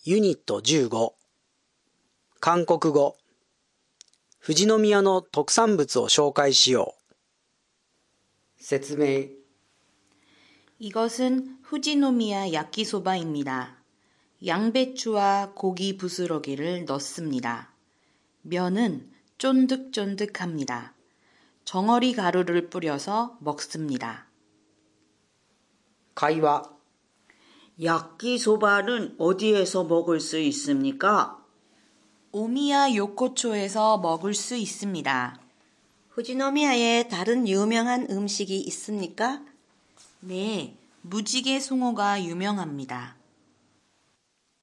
ユニット15韓国語富士宮の特産物を紹介しよう。説明 이것은 후지노미야 야끼소바입니다. 양배추와 고기 부스러기를 넣습니다. 면은 쫀득쫀득합니다. 정어리 가루를 뿌려서 먹습니다. 会話 야끼소바는 어디에서 먹을 수 있습니까? 오미야 요코초에서 먹을 수 있습니다. 후지노미야에 다른 유명한 음식이 있습니까? 네, 무지개 송어가 유명합니다.